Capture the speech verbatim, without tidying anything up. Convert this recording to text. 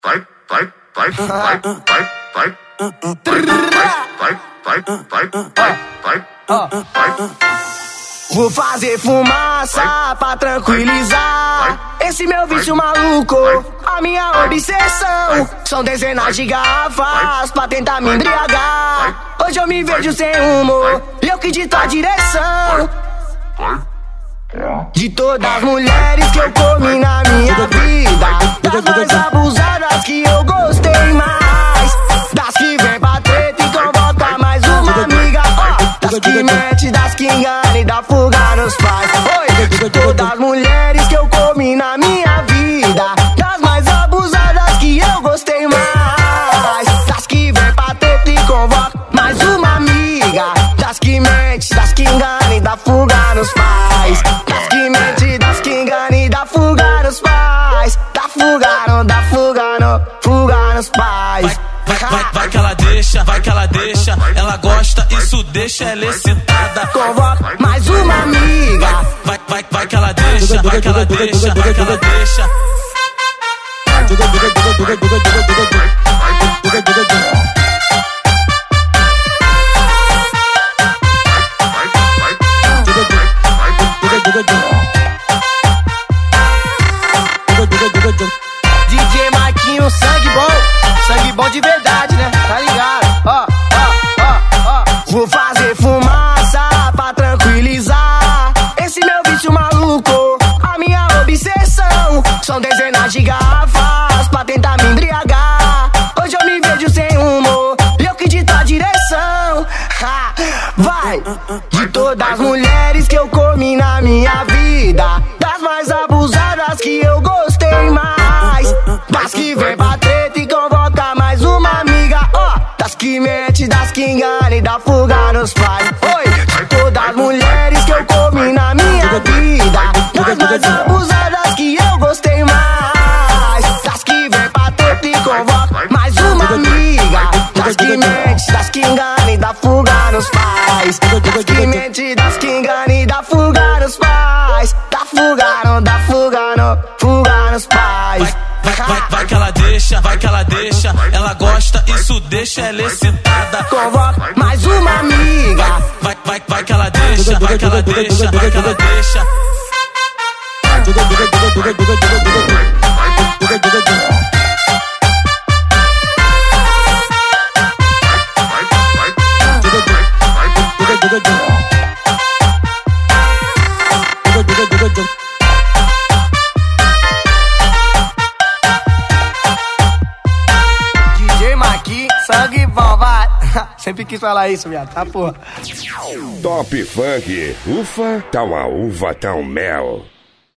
vai, vai, vai, vai, vai, vai, vai, vai, vai, vai, vai, vai. Vou fazer fumaça pra tranquilizar esse meu vício maluco, a minha obsessão. São dezenas de garrafas pra tentar me embriagar. Hoje eu me vejo sem rumo e eu que dito a direção. De todas as mulheres que eu comi na minha vida, das mais abusadas que eu gostei mais, das que vem pra treta e convoca mais uma amiga, oh, das que mente, das que engana e dá fuga nos pais. Oi, de todas as mulheres que eu comi na minha vida, das mais abusadas que eu gostei mais, das que vem pra treta e convoca mais uma amiga, das que mente, das que engana e dá fuga nos pais. Das que mente, das que engana e dá fuga nos pais. Dá fuga, não dá fuga, não, fuga nos pais. Vai, vai, vai, vai que ela deixa, vai que ela deixa. Ela gosta, isso deixa ela excitada. Convoca mais uma amiga. Vai, vai, vai que ela deixa, vai que ela deixa, vai que ela deixa. D J Marquinho, sangue bom, sangue bom de verdade, né? Tá ligado? Ó, ó, ó, ó. Vou fazer fumaça pra tranquilizar esse meu vício maluco, a minha obsessão. São dezenas de garrafas pra tentar me embriagar. Hoje eu me vejo sem rumo e eu que dito a direção. Ha, vai! De todas as mulheres que eu comi na minha vida, das mais abusadas que eu gostei mais, das que vem pra treta e convoca mais uma amiga, ó, oh, das que mente, das que engana e dá fuga nos pais. Oi, de todas as mulheres que eu comi na minha vida, das mais abusadas que eu gostei mais, das que vem pra treta e convoca mais uma amiga, das que mente, das que engana e dá fuga nos pais. Das que mente, das que engana e dá fuga nos pais. Dá fuga, não dá fuga, não, fuga nos pais. Vai, vai, vai que ela deixa, vai que ela deixa. Ela gosta, isso deixa ela excitada. Convoca mais uma amiga. Vai, vai, vai que ela deixa, vai que ela deixa, vai que ela deixa. D J Maqui, sangue bom, vai. Sempre quis falar isso, viado, tá porra. Top Funk, ufa, tá uma uva, tá um mel.